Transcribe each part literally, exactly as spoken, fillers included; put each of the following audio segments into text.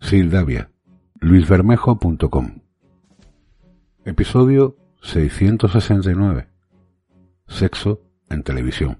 Sildavia, luis bermejo punto com. Episodio seiscientos sesenta y nueve. Sexo en televisión.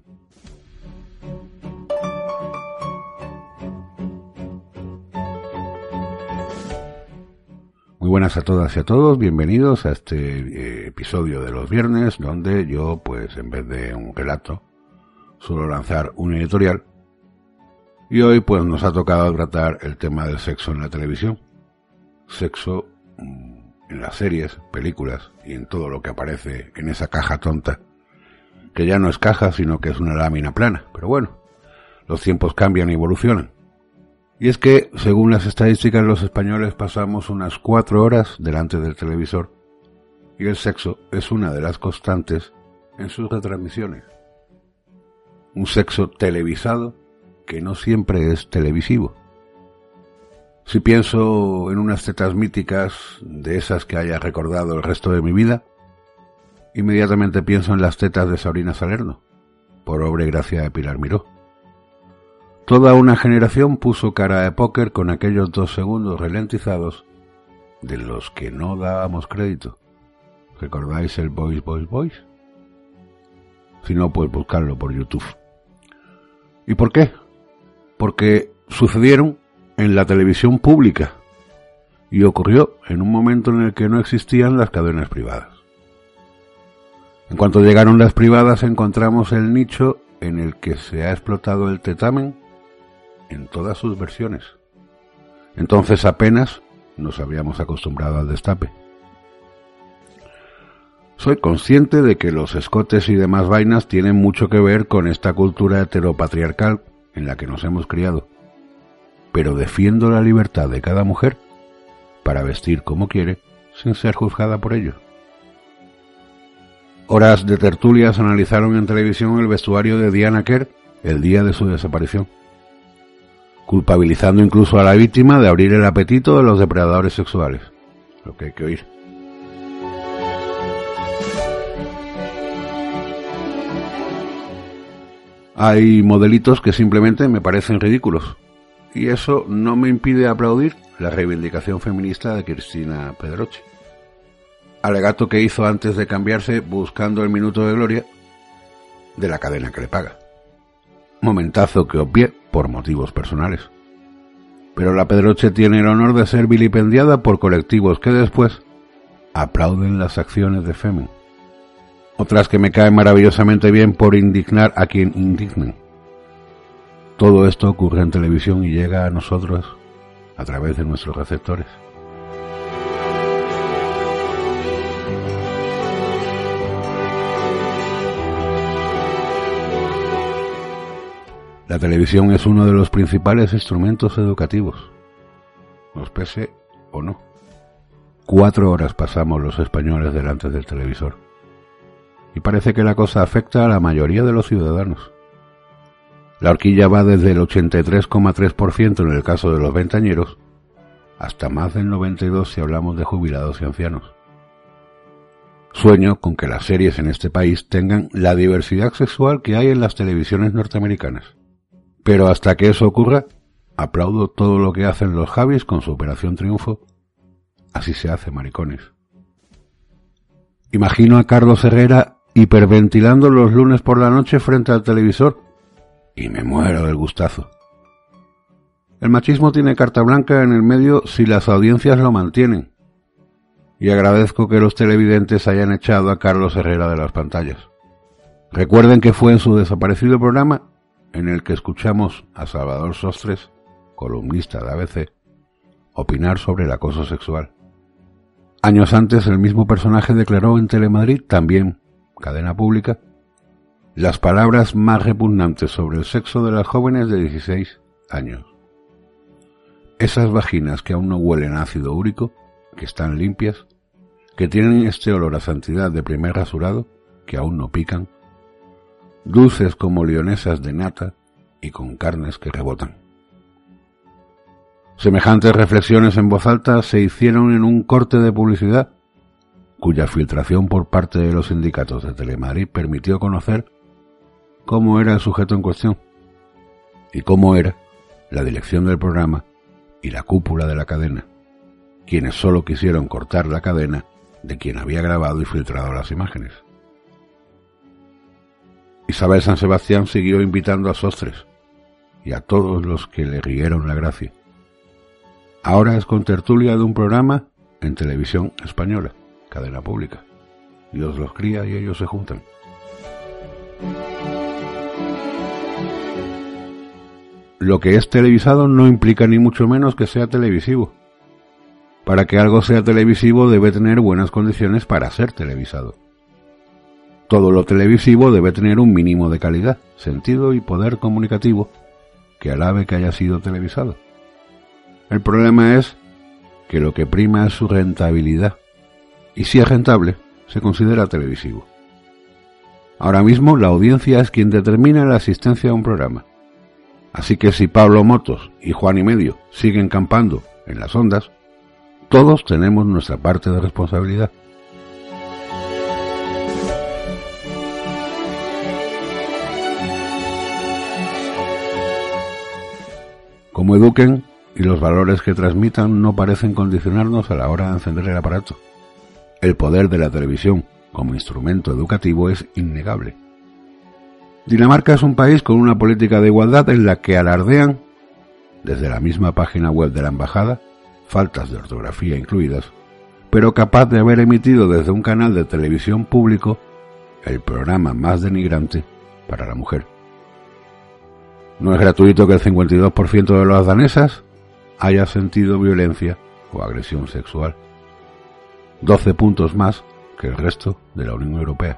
Muy buenas a todas y a todos, bienvenidos a este eh, episodio de los viernes, donde yo, pues en vez de un relato, suelo lanzar un editorial. Y hoy pues nos ha tocado tratar el tema del sexo en la televisión. Sexo mmm, en las series, películas y en todo lo que aparece en esa caja tonta, que ya no es caja sino que es una lámina plana. Pero bueno, los tiempos cambian y evolucionan. Y es que, según las estadísticas, los españoles pasamos unas cuatro horas delante del televisor y el sexo es una de las constantes en sus retransmisiones. Un sexo televisado que no siempre es televisivo. Si pienso en unas tetas míticas, de esas que haya recordado el resto de mi vida, inmediatamente pienso en las tetas de Sabrina Salerno, por obra y gracia de Pilar Miró. Toda una generación puso cara de póker con aquellos dos segundos ralentizados de los que no dábamos crédito. ¿Recordáis el Boys, Boys, Boys? Si no, pues buscarlo por YouTube. ¿Y por qué? Porque sucedieron en la televisión pública y ocurrió en un momento en el que no existían las cadenas privadas. En cuanto llegaron las privadas, encontramos el nicho en el que se ha explotado el tetamen en todas sus versiones. Entonces apenas nos habíamos acostumbrado al destape. Soy consciente de que los escotes y demás vainas tienen mucho que ver con esta cultura heteropatriarcal en la que nos hemos criado, pero defiendo la libertad de cada mujer para vestir como quiere sin ser juzgada por ello. Horas de tertulias analizaron en televisión el vestuario de Diana Kerr el día de su desaparición, culpabilizando incluso a la víctima de abrir el apetito de los depredadores sexuales, lo que hay que oír. Hay modelitos que simplemente me parecen ridículos, y eso no me impide aplaudir la reivindicación feminista de Cristina Pedroche, alegato que hizo antes de cambiarse buscando el minuto de gloria de la cadena que le paga. Momentazo que obvié por motivos personales. Pero la Pedroche tiene el honor de ser vilipendiada por colectivos que después aplauden las acciones de Femen. Otras que me caen maravillosamente bien por indignar a quien indignen. Todo esto ocurre en televisión y llega a nosotros a través de nuestros receptores. La televisión es uno de los principales instrumentos educativos, nos pese o no. Cuatro horas pasamos los españoles delante del televisor. Y parece que la cosa afecta a la mayoría de los ciudadanos. La horquilla va desde el ochenta y tres coma tres por ciento en el caso de los veinteañeros hasta más del noventa y dos por ciento si hablamos de jubilados y ancianos. Sueño con que las series en este país tengan la diversidad sexual que hay en las televisiones norteamericanas. Pero hasta que eso ocurra, aplaudo todo lo que hacen los Javis con su Operación Triunfo. Así se hace, maricones. Imagino a Carlos Herrera hiperventilando los lunes por la noche frente al televisor y me muero del gustazo. El machismo tiene carta blanca en el medio si las audiencias lo mantienen, y agradezco que los televidentes hayan echado a Carlos Herrera de las pantallas. Recuerden que fue en su desaparecido programa en el que escuchamos a Salvador Sostres, columnista de A B C, opinar sobre el acoso sexual. Años antes el mismo personaje declaró en Telemadrid, también cadena pública, las palabras más repugnantes sobre el sexo de las jóvenes de dieciséis años. Esas vaginas que aún no huelen a ácido úrico, que están limpias, que tienen este olor a santidad de primer rasurado, que aún no pican, dulces como leonesas de nata y con carnes que rebotan. Semejantes reflexiones en voz alta se hicieron en un corte de publicidad cuya filtración por parte de los sindicatos de Telemadrid permitió conocer cómo era el sujeto en cuestión y cómo era la dirección del programa y la cúpula de la cadena, quienes solo quisieron cortar la cadena de quien había grabado y filtrado las imágenes. Isabel San Sebastián siguió invitando a Sostres y a todos los que le rieron la gracia. Ahora es contertulia de un programa en televisión española, cadena pública. Dios los cría y ellos se juntan. Lo que es televisado no implica ni mucho menos que sea televisivo. Para que algo sea televisivo debe tener buenas condiciones para ser televisado. Todo lo televisivo debe tener un mínimo de calidad, sentido y poder comunicativo que alabe que haya sido televisado. El problema es que lo que prima es su rentabilidad, y si es rentable, se considera televisivo. Ahora mismo la audiencia es quien determina la asistencia a un programa. Así que si Pablo Motos y Juan y Medio siguen campando en las ondas, todos tenemos nuestra parte de responsabilidad. Como eduquen y los valores que transmitan no parecen condicionarnos a la hora de encender el aparato. El poder de la televisión como instrumento educativo es innegable. Dinamarca es un país con una política de igualdad en la que alardean, desde la misma página web de la embajada, faltas de ortografía incluidas, pero capaz de haber emitido desde un canal de televisión público el programa más denigrante para la mujer. No es gratuito que el cincuenta y dos por ciento de las danesas haya sentido violencia o agresión sexual. doce puntos más que el resto de la Unión Europea.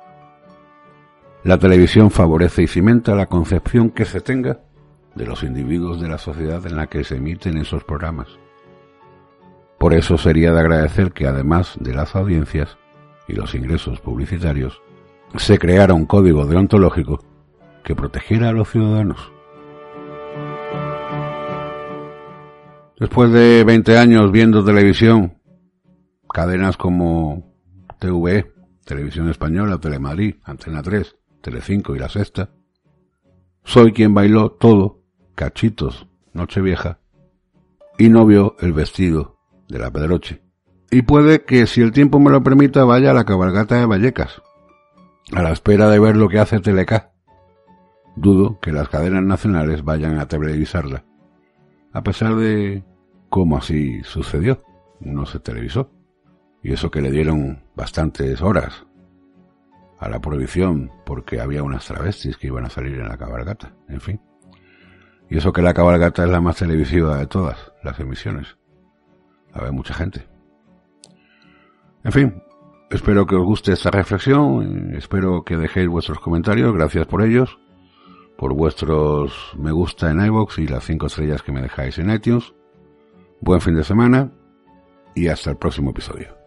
La televisión favorece y cimenta la concepción que se tenga de los individuos de la sociedad en la que se emiten esos programas. Por eso sería de agradecer que además de las audiencias y los ingresos publicitarios, se creara un código deontológico que protegiera a los ciudadanos. Después de veinte años viendo televisión, cadenas como T V E, Televisión Española, Telemadrid, Antena tres, Telecinco y La Sexta, soy quien bailó todo, Cachitos, Nochevieja, y no vio El vestido de la Pedroche. Y puede que, si el tiempo me lo permita, vaya a la cabalgata de Vallecas, a la espera de ver lo que hace Teleca. Dudo que las cadenas nacionales vayan a televisarla, a pesar de cómo así sucedió, no se televisó, y eso que le dieron bastantes horas a la prohibición porque había unas travestis que iban a salir en la cabalgata, en fin. Y eso que la cabalgata es la más televisiva de todas las emisiones. La ve mucha gente. En fin, espero que os guste esta reflexión, espero que dejéis vuestros comentarios, gracias por ellos, por vuestros me gusta en iVoox y las cinco estrellas que me dejáis en iTunes. Buen fin de semana y hasta el próximo episodio.